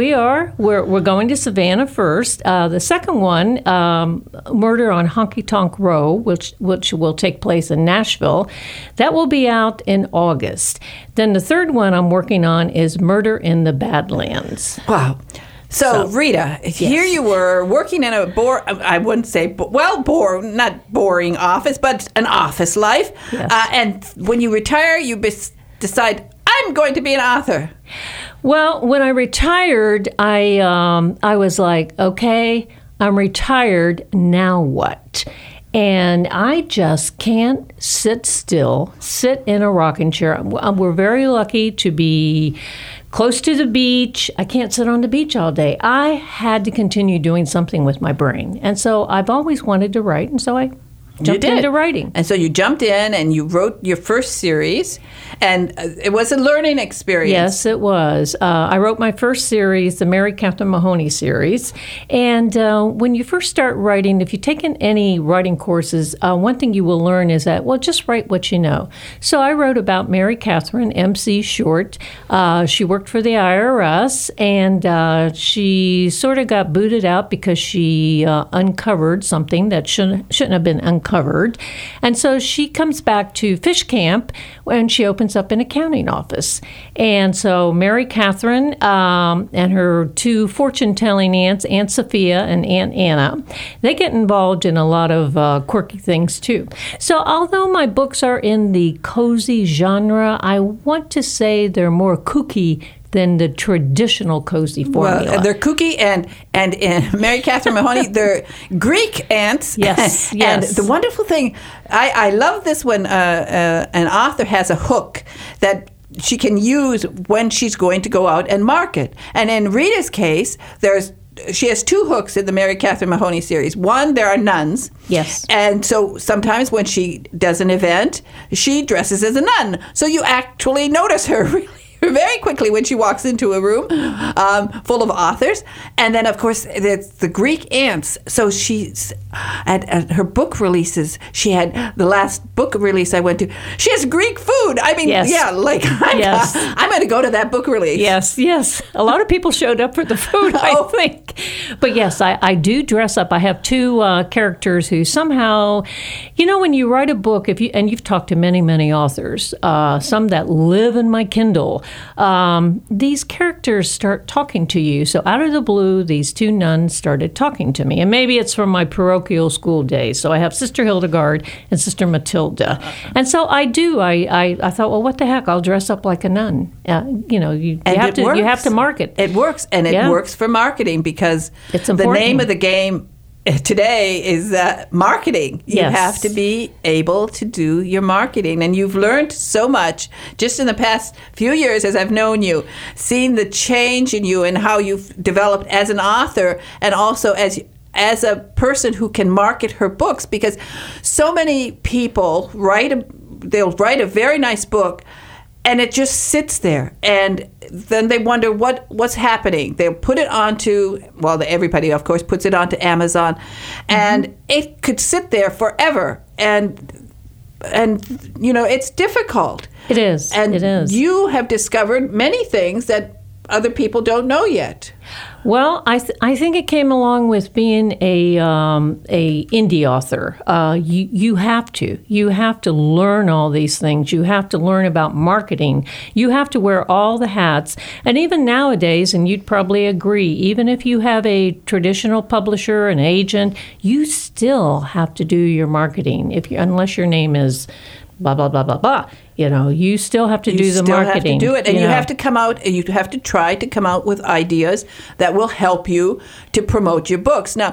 we are. We're we're going to Savannah first. Uh, the second one, um, Murder on Honky Tonk Row, which which will take place in Nashville, that will be out in August. Then the third one I'm working on is Murder in the Badlands. Wow. So, so Rita, yes. Here you were working in a bore, I wouldn't say, well, bore, not boring office, but an office life. Yes. Uh, and when you retire, you bes- decide, I'm going to be an author. Well, when I retired, I um, I was like, okay, I'm retired, now what? And I just can't sit still, sit in a rocking chair. We're very lucky to be close to the beach. I can't sit on the beach all day. I had to continue doing something with my brain. And so I've always wanted to write, and so I jumped into writing. And so you jumped in and you wrote your first series, and it was a learning experience. Yes, it was. Uh, I wrote my first series, the Mary Catherine Mahoney series. And uh, when you first start writing, if you've taken any writing courses, uh, one thing you will learn is that, well, just write what you know. So I wrote about Mary Catherine, M C Short. Uh, she worked for the I R S, and uh, she sort of got booted out because she uh, uncovered something that shouldn't, shouldn't have been uncovered. Covered. And so she comes back to Fish Camp when she opens up an accounting office. And so Mary Catherine um, and her two fortune-telling aunts, Aunt Sophia and Aunt Anna, they get involved in a lot of uh, quirky things too. So although my books are in the cozy genre, I want to say they're more kooky than the traditional cozy formula. Well, they're kooky, and and in Mary Catherine Mahoney, they're Greek ants. Yes, yes. And the wonderful thing, I, I love this when uh, uh, an author has a hook that she can use when she's going to go out and market. And in Rita's case, there's she has two hooks in the Mary Catherine Mahoney series. One, there are nuns. Yes. And so sometimes when she does an event, she dresses as a nun. So you actually notice her really very quickly when she walks into a room um, full of authors. And then, of course, it's the Greek ants. So she's, at, at her book releases, she had the last book release I went to, she has Greek food. I mean, yes. yeah, like, I'm, yes. I'm going to go to that book release. Yes, yes. A lot of people showed up for the food, I oh. think. But yes, I, I do dress up. I have two uh, characters who somehow, you know, when you write a book, if you and you've talked to many, many authors, uh, some that live in my Kindle, Um, these characters start talking to you. So out of the blue, these two nuns started talking to me. And maybe it's from my parochial school days. So I have Sister Hildegard and Sister Matilda. And so I do. I, I, I thought, well, what the heck? I'll dress up like a nun. Uh, you know, you, you have to works. you have to market. It works. And it yeah. works for marketing because it's the important. name of the game today is uh, marketing. You yes. have to be able to do your marketing. And you've learned so much just in the past few years as I've known you, seeing the change in you and how you've developed as an author and also as as a person who can market her books, because so many people write a, they'll write a very nice book and it just sits there, and then they wonder what what's happening. They'll put it onto, well, everybody, of course, puts it onto Amazon, and mm-hmm. it could sit there forever. And, and you know, it's difficult. It is. And it is. You have discovered many things that other people don't know yet. Well, I th- I think it came along with being a um, a indie author. Uh, you you have to you have to learn all these things. You have to learn about marketing. You have to wear all the hats. And even nowadays, and you'd probably agree, even if you have a traditional publisher, an agent, you still have to do your marketing. If you unless your name is blah blah blah blah blah. You know, you still have to you do the still marketing. have to do it, and you, you know. have to come out. You have to try to come out with ideas that will help you to promote your books. Now,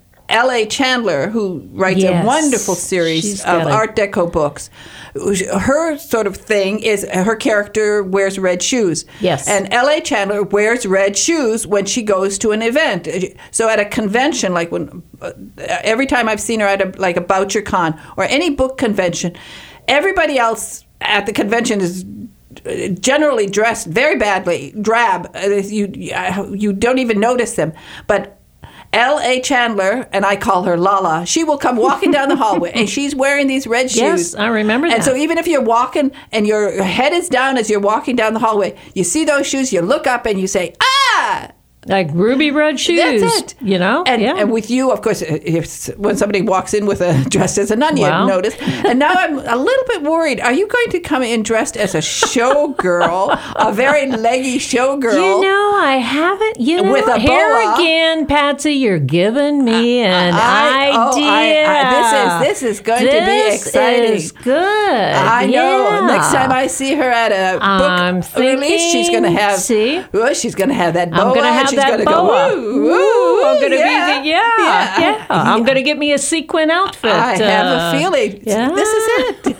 L A Chandler, who writes yes. a wonderful series She's of got a- Art Deco books, her sort of thing is her character wears red shoes. Yes. And L A Chandler wears red shoes when she goes to an event. So at a convention, like when uh, every time I've seen her at a, like a BoucherCon or any book convention, everybody else at the convention is generally dressed very badly, drab. You you don't even notice them. But L A Chandler, and I call her Lala, she will come walking down the hallway, and she's wearing these red shoes. Yes, I remember that. And so even if you're walking and your head is down as you're walking down the hallway, you see those shoes, you look up and you say, ah! Like ruby red shoes. That's it. You know? And, yeah. and with you, of course, if when somebody walks in with a dressed as a nun, you Well. notice. And now I'm a little bit worried. Are you going to come in dressed as a showgirl, a very leggy showgirl? You know, I haven't. You know, With a here boa. again, Patsy, you're giving me an I- oh, idea. I- I- this is this is going to be This exciting. is good. I know. Yeah. Next time I see her at a book I'm release, she's going to thinking- have. see? Oh, she's going to have that boa. I'm gonna and have she's that gonna boa. Go, woo, woo, Ooh, I'm gonna yeah, be the, yeah, yeah. yeah. I'm gonna get me a sequin outfit. I have uh, a feeling yeah. this is it.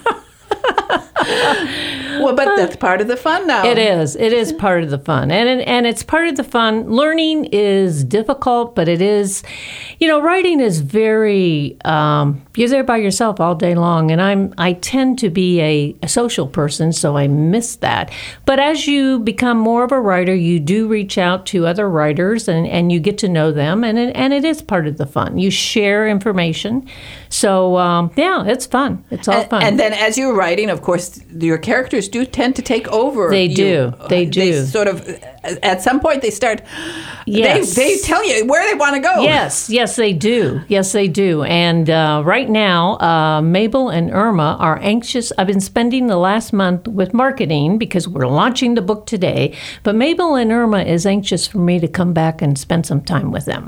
Well, but that's part of the fun now. It is. It is part of the fun, and it, and it's part of the fun. Learning is difficult, but it is, you know, writing is very. Um, you're there by yourself all day long, and I'm. I tend to be a, a social person, so I miss that. But as you become more of a writer, you do reach out to other writers, and, and you get to know them, and it, and it is part of the fun. You share information, so um, yeah, it's fun. It's all and, fun. and then as you're writing, of course, your characters do tend to take over. They you. do. They do. They sort of, at some point, they start. Yes. They, they tell you where they want to go. Yes, yes, they do. Yes, they do. And uh, right now, uh, Mabel and Irma are anxious. I've been spending the last month with marketing because we're launching the book today. But Mabel and Irma is anxious for me to come back and spend some time with them.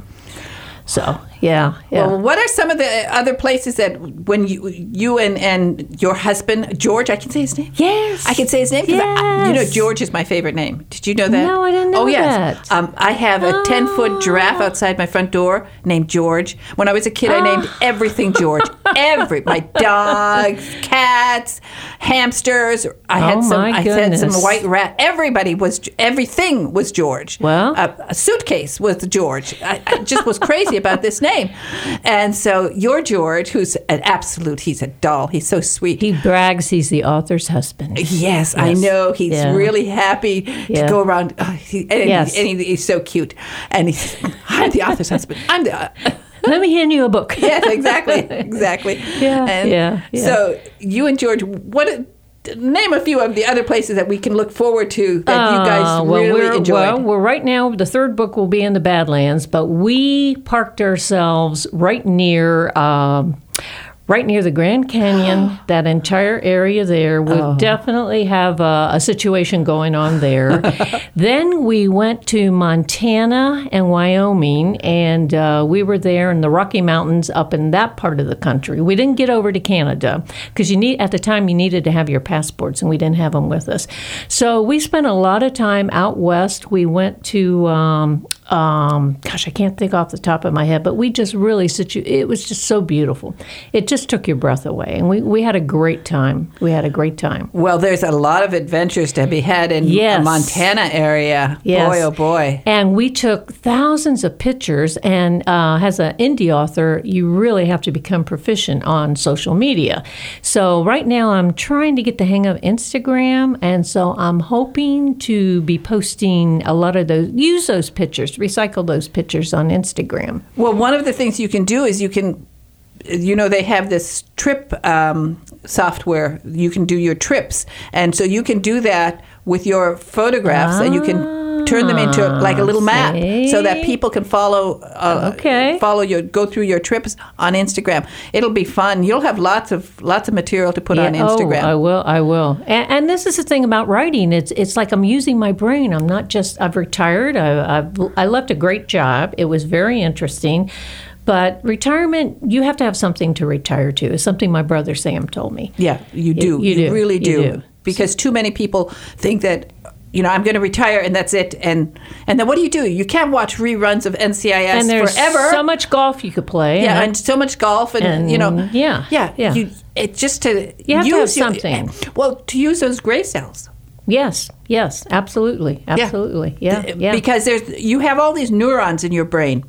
So, yeah, yeah. Well, what are some of the other places that when you you and, and your husband, George, I can say his name? Yes. I can say his name? 'Cause I- you know, Yes. George is my favorite name. Did you know that? No, I didn't know oh, yes. that. Um, I have a ten-foot giraffe outside my front door named George. When I was a kid, I named everything George. Every My dogs, cats, hamsters. I had Oh, some my I had some goodness. white rat. Everybody was, everything was George. Well. A, a suitcase was George. I, I just was crazy about this name. And so your George, who's an absolute, he's a doll. He's so sweet. He brags he's the author's husband. Yes, I Yes. know. He's Yeah. really happy to Yeah. go around. Oh, he, and, Yes. he, and he, he's so cute. And he's, I'm the author's husband. I'm the. Let me hand you a book. Yes, exactly, exactly. Yeah, and yeah, yeah. So you and George, what? Name a few of the other places that we can look forward to that you guys Uh, well, really we're, enjoyed. Well, we're right now, the third book will be in the Badlands, but we parked ourselves right near. Um, Right near the Grand Canyon, that entire area there would Oh. definitely have a, a situation going on there. Then we went to Montana and Wyoming, and uh, we were there in the Rocky Mountains up in that part of the country. We didn't get over to Canada because you need at the time you needed to have your passports, and we didn't have them with us. So we spent a lot of time out west. We went to um, um, gosh, I can't think off the top of my head, but we just really situ- it was just so beautiful. It just took your breath away, and we, we had a great time. We had a great time. Well, there's a lot of adventures to be had in Yes. the Montana area. Yes. Boy, oh boy. And we took thousands of pictures, and uh, as an indie author, you really have to become proficient on social media. So right now I'm trying to get the hang of Instagram, and so I'm hoping to be posting a lot of those, use those pictures, recycle those pictures on Instagram. Well, one of the things you can do is you can, you know, they have this trip um, software. You can do your trips. And so you can do that with your photographs and you can turn them into like a little map see? so that people can follow uh, Okay. follow your go through your trips on Instagram. It'll be fun. You'll have lots of lots of material to put on Yeah, Instagram. Oh, I will. I will. And, and this is the thing about writing. It's it's like I'm using my brain. I'm not just. I've retired. I I've, I left a great job. It was very interesting. But retirement, you have to have something to retire to. It's something my brother Sam told me. Yeah, you do. You do. really You do. do. Because too many people think that, you know, I'm going to retire and that's it. And and then what do you do? You can't watch reruns of N C I S And there's forever. so much golf you could play. yeah, and and so much golf, and, And, you know, yeah, yeah, yeah. You, it just to You have to have use your- something. well, to use those gray cells. yes, yes, absolutely, absolutely, yeah, yeah. Because there's you have all these neurons in your brain.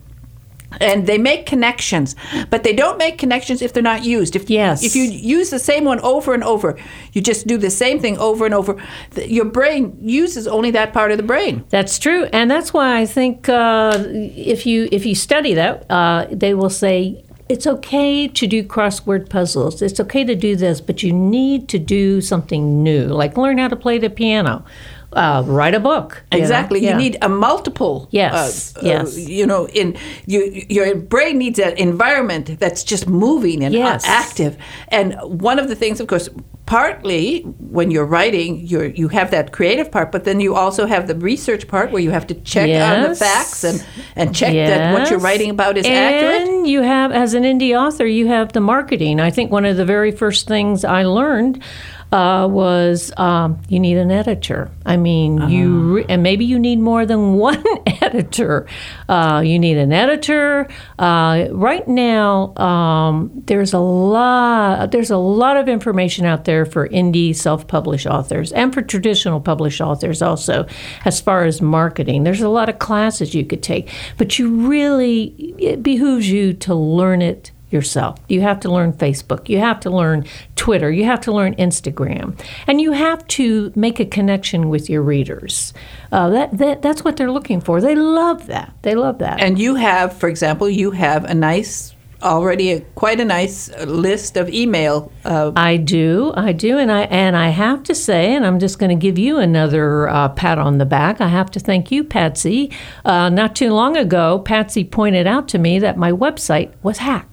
And they make connections, but they don't make connections if they're not used. If, Yes. if you use the same one over and over, you just do the same thing over and over, th- your brain uses only that part of the brain. That's true, and that's why I think uh, if you if you study that, uh, they will say it's okay to do crossword puzzles. It's okay to do this, but you need to do something new, like learn how to play the piano. uh, write a book. you know? Exactly. Yeah. You need a multiple. Yes, Uh, yes. Uh, you know, in you, your brain needs an environment that's just moving and Yes. active. And one of the things, of course, partly when you're writing, you you have that creative part, but then you also have the research part where you have to check on the Yes. facts and, and check that what you're Yes. writing about is and accurate. And you have, as an indie author, you have the marketing. I think one of the very first things I learned uh, was um, you need an editor. I mean, Uh-huh. you re- and maybe you need more than one editor. Uh, you need an editor. Uh, right now, um, there's a lot. There's a lot of information out there for indie self-published authors and for traditional published authors also, as far as marketing. There's a lot of classes you could take, but you really it behooves you to learn it yourself. You have to learn Facebook. You have to learn Twitter. You have to learn Instagram. And you have to make a connection with your readers. Uh, that, that That's what they're looking for. They love that. They love that. And you have, for example, you have a nice, already a, quite a nice list of email. Uh, I do, I do, and I and I have to say, and I'm just going to give you another uh, pat on the back. I have to thank you, Patsy. Uh, not too long ago, Patsy pointed out to me that my website was hacked.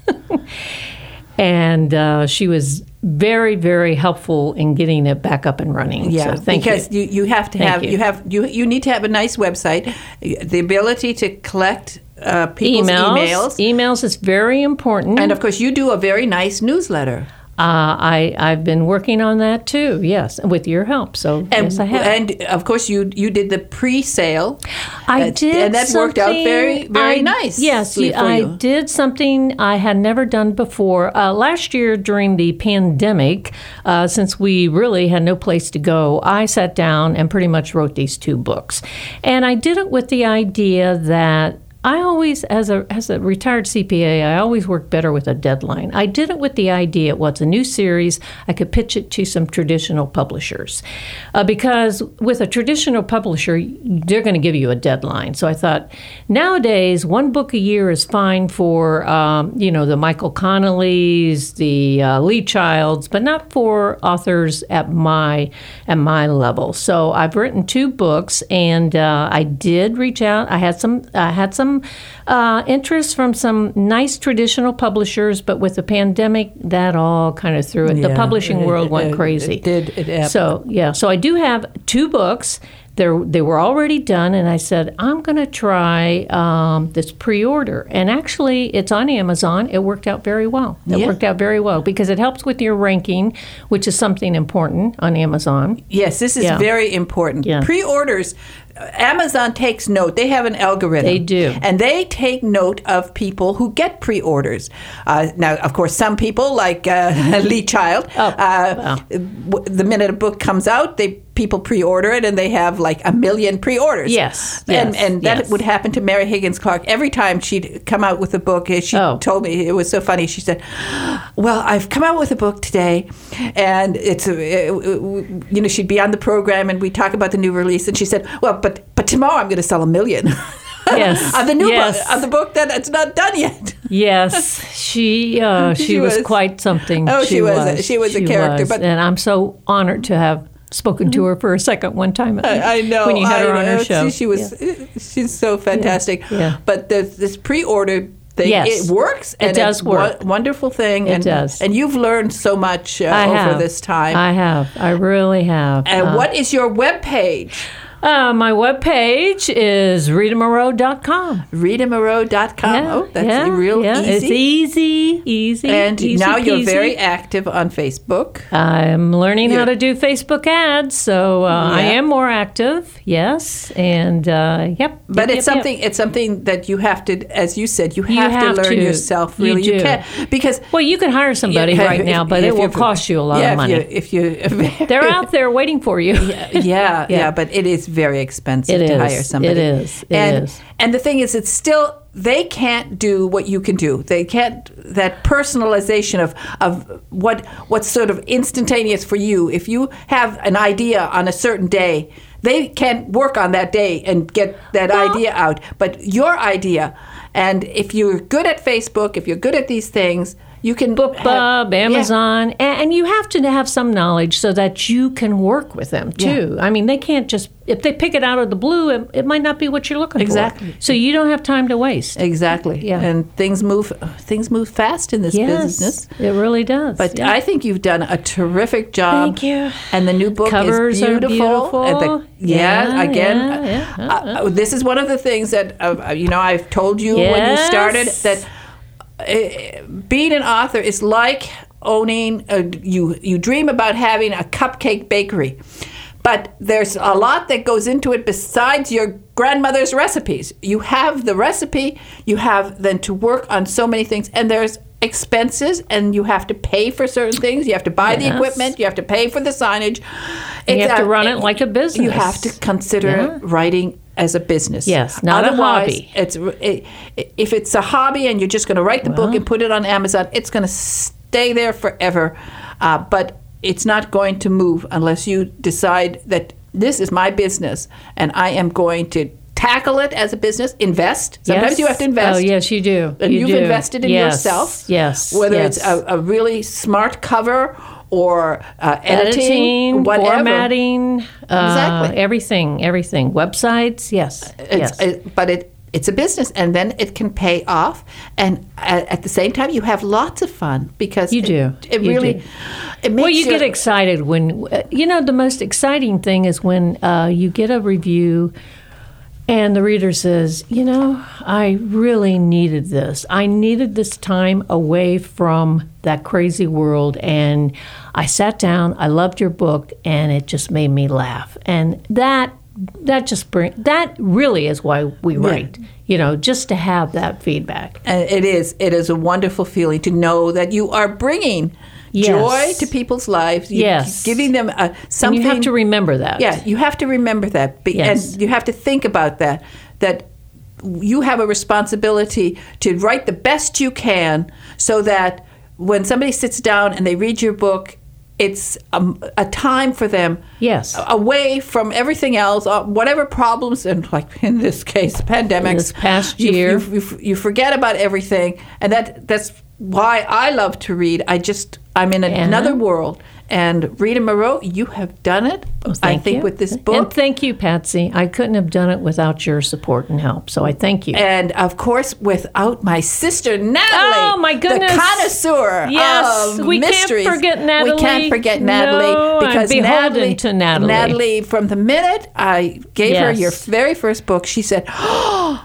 And uh, she was very, very helpful in getting it back up and running. Yeah, so thank because you. you. You, have to Thank have you. you. have you you need to have a nice website, the ability to collect uh, people's emails, emails, emails is very important. and of course you do a very nice newsletter. Uh, I, I've been working on that too, yes, with your help. So, And, yes, I have. and of course you you did the pre-sale. I Uh, did, and that worked out something- very very I- nice. Yes, for I you. did something I had never done before. Uh, last year during the pandemic, uh, since we really had no place to go, I sat down and pretty much wrote these two books, and I did it with the idea that I always, as a as a retired C P A, I always work better with a deadline. I did it with the idea, well, it's a new series, I could pitch it to some traditional publishers. Uh, because with a traditional publisher, they're going to give you a deadline. So I thought, nowadays, one book a year is fine for, um, you know, the Michael Connollys, the uh, Lee Childs, but not for authors at my at my level. So I've written two books, and uh, I did reach out. I had some. I had some. Uh, interest from some nice traditional publishers, but with the pandemic, that all kind of threw it. The Yeah, publishing it- world went it- crazy. It did. It happened. So yeah, so I do have two books. They're, they were already done, and I said I'm going to try um, this pre-order. And actually, it's on Amazon. It worked out very well. It Yeah. worked out very well because it helps with your ranking, which is something important on Amazon. Yes, this is Yeah. very important. Yeah. Pre-orders, uh, Amazon takes note. They have an algorithm. They do. And they take note of people who get pre-orders. Uh, now, of course, some people, like uh, Lee Child, Oh, uh, wow. w- the minute a book comes out, they people pre-order it, and they have like a million pre-orders. Yes, And, yes, and that yes. would happen to Mary Higgins Clark. Every time she'd come out with a book, uh, she Oh. told me, it was so funny, she said, well, I've come out with a book today, and it's, a, you know, she'd be on the program, and we talk about the new release, and she said, well, but but tomorrow I'm going to sell a million. Yes, of the new yes. book, of the book that it's not done yet. Yes, she uh, she, She was, was- quite something. Oh, she was a- she was a character, was. but- and I'm so honored to have spoken to her for a second one time. At I, I know. when you had I her on know. her show. She, she was. She's so fantastic. Yeah. But this, this pre-order thing, Yes. it works. It And does it's work. Wo- wonderful thing. It and, does. And you've learned so much uh, I over have. this time. I have. I really have. and Uh, what is your web page? Uh, my webpage is rita moreau dot com. rita moreau dot com. Yeah, Oh, that's yeah, real yeah. easy. It's easy, easy. And easy now you're peasy. very active on Facebook. I'm learning how You're- to do Facebook ads, so uh, I Yeah. am more active. Yes, and uh, yep. But yep, it's yep, something. It's something that you have to, as you said, you have, You have to learn to. yourself. You Really, you, do. can't because Well, you can hire somebody Yeah, right if- now, but if it will you're- cost you a lot yeah, of money. If you, if you They're out there waiting for you. yeah, yeah, but it is very expensive It to is. hire somebody. It is. It and, is. And the thing is, it's still they can't do what you can do. They can't that personalization of of what what's sort of instantaneous for you. If you have an idea on a certain day, they can't work on that day and get that Well- idea out. But your idea, and if you're good at Facebook, if you're good at these things, You can BookBub, have, Amazon, yeah. and you have to have some knowledge so that you can work with them too. Yeah. I mean, they can't just, if they pick it out of the blue, it, it might not be what you're looking exactly. for. So you don't have time to waste. Exactly. Yeah. And things move things move fast in this yes, business. It really does. But yeah. I think you've done a terrific job. Thank you. And the new book Covers is beautiful. Are beautiful. And the, yeah, yeah, again, yeah, yeah. Uh, uh, uh, this is one of the things that, uh, you know, I've told you yes. when you started that uh, being an author is like owning, a, you, you dream about having a cupcake bakery. But there's a lot that goes into it besides your grandmother's recipes. You have the recipe, you have then to work on so many things, and there's expenses, and you have to pay for certain things. You have to buy yes. the equipment, you have to pay for the signage. You it's have to a, run it like a business. You have to consider yeah. writing as a business. Yes, not Otherwise, a hobby. It's, it, if it's a hobby and you're just going to write the well. book and put it on Amazon, it's going to stay there forever. Uh, but it's not going to move unless you decide that this is my business and I am going to tackle it as a business, invest. Sometimes yes. you have to invest. Oh, yes, you do. And you you've do. invested in yes. yourself. Yes. Whether yes. it's a, a really smart cover or uh, editing, editing, whatever. formatting, uh, exactly. everything, everything. Websites, yes. It's, yes. It, but it It's a business, and then it can pay off. And at, at the same time, you have lots of fun because you do. It, it you really, do. it makes well, you your, get excited when uh, you know the most exciting thing is when uh, you get a review, and the reader says, "You know, I really needed this. I needed this time away from that crazy world, and I sat down. I loved your book, and it just made me laugh." And that. That just bring that really is why we write, yeah. you know, just to have that feedback. And it is it is a wonderful feeling to know that you are bringing yes. joy to people's lives. You, yes, giving them a, something. And you have to remember that. Yeah, you have to remember that, Be, yes. and you have to think about that. That you have a responsibility to write the best you can, so that when somebody sits down and they read your book, it's a, a time for them yes. away from everything else, uh, whatever problems, and like in this case, pandemics. This past you, year. You, you, you forget about everything. And that that's why I love to read. I just, I'm in yeah. another world. And Rita Moreau, you have done it, well, I think, you. with this book. And thank you, Patsy. I couldn't have done it without your support and help, so I thank you. And, of course, without my sister, Natalie. Oh, my goodness. The connoisseur yes, of we mysteries. can't forget Natalie. We can't forget Natalie. No, because I'm beholden Natalie, to Natalie. Natalie, from the minute I gave yes. her your very first book, she said, oh,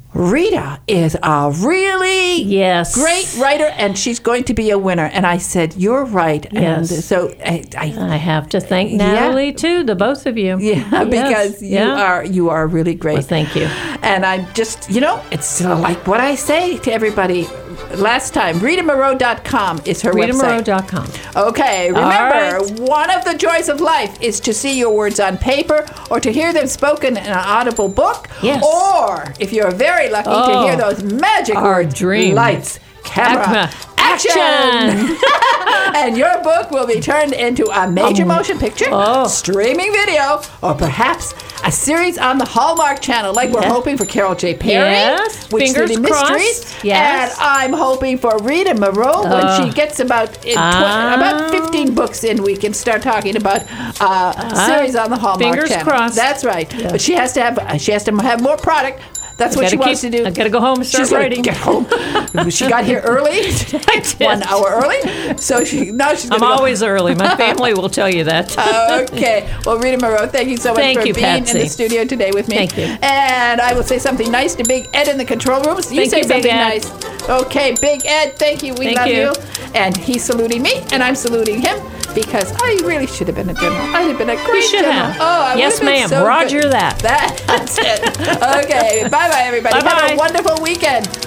Rita is a really yes. great writer, and she's going to be a winner. And I said, you're right. Yes. And so I, I, I have to thank Natalie, yeah. too, the both of you. Yeah, yes. because you yeah. are you are really great. Well, thank you. And I'm just, you know, it's like what I say to everybody last time. Rita Moreau dot com is her Rita website. Moreau dot com. Okay, remember, right. one of the joys of life is to see your words on paper or to hear them spoken in an audible book. Yes. Or, if you're very lucky, oh, to hear those magic our words, dream. lights, camera, Acma. action! action. And your book will be turned into a major Um, motion picture, oh. streaming video, or perhaps a series on the Hallmark Channel, like we're Yeah. hoping for Carol J. Perry, Yes. with Fingers City crossed. Mysteries. Yes. And I'm hoping for Rita Moreau when Uh. she gets about in tw- Ah. about fifteen books in, we can start talking about uh, a series on the Hallmark Fingers Channel. crossed. That's right. Yeah. But she has to have she has to have more product. That's I what she gotta wants keep- to do. I gotta go home and start She's gonna writing. Get home. She got here early, I did. one hour early. So she now she's. I'm gonna go- always early. My family will tell you that. Okay. Well, Rita Moreau, thank you so much Thank for you, being in Patsy. the studio today with me. Thank you. And I will say something nice to Big Ed in the control room. So you Thank say you, Big something Ed. nice. Okay, Big Ed, thank you. We Thank love you. you. And he's saluting me, and I'm saluting him because I really should have been a general. I'd have been a great should general. have. Oh, I would Yes, have been ma'am. so Roger good. that. That's it. Okay. Bye-bye, everybody. Bye-bye. Have a wonderful weekend.